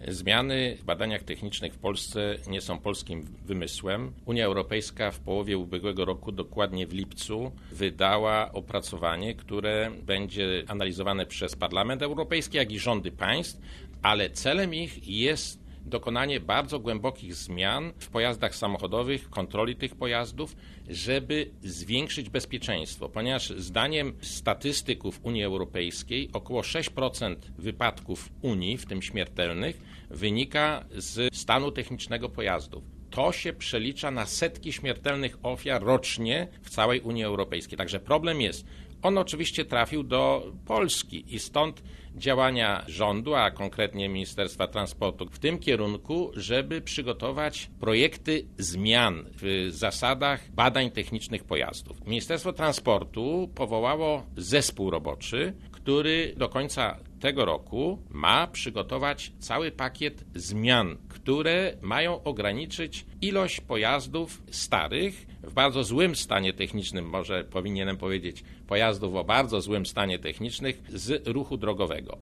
Zmiany w badaniach technicznych w Polsce nie są polskim wymysłem. Unia Europejska w połowie ubiegłego roku, dokładnie w lipcu, wydała opracowanie, które będzie analizowane przez Parlament Europejski, jak i rządy państw, ale celem ich jest dokonanie bardzo głębokich zmian w pojazdach samochodowych, kontroli tych pojazdów, żeby zwiększyć bezpieczeństwo, ponieważ zdaniem statystyków Unii Europejskiej około 6% wypadków Unii, w tym śmiertelnych, wynika z stanu technicznego pojazdów. To się przelicza na setki śmiertelnych ofiar rocznie w całej Unii Europejskiej. Także problem jest. On oczywiście trafił do Polski i stąd działania rządu, a konkretnie Ministerstwa Transportu w tym kierunku, żeby przygotować projekty zmian w zasadach badań technicznych pojazdów. Ministerstwo Transportu powołało zespół roboczy, który do końca tego roku ma przygotować cały pakiet zmian, które mają ograniczyć ilość pojazdów starych, w bardzo złym stanie technicznym, może powinienem powiedzieć pojazdów o bardzo złym stanie technicznym, z ruchu drogowego.